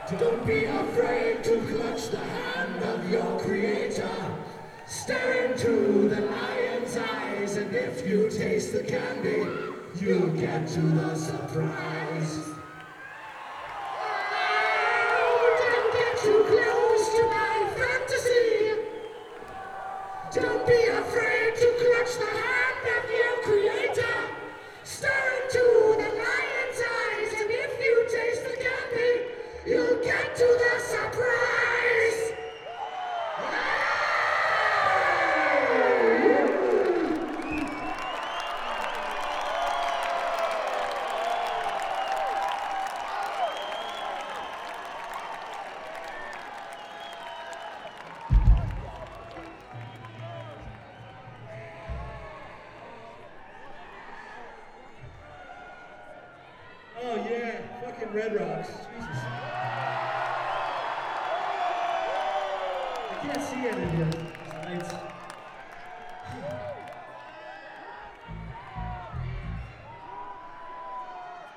Don't be afraid to clutch the hand of your creator. Stare into the lion's eyes, and if you taste the candy, you'll get to the surprise. Oh, don't get too close to my fantasy. Don't be afraid to clutch the hand of your creator. Stare into the lion's eyes, and if you taste the candy, you'll get to the surprise! Oh yeah, fucking Red Rocks. Jesus. I can't see any of you. Lights.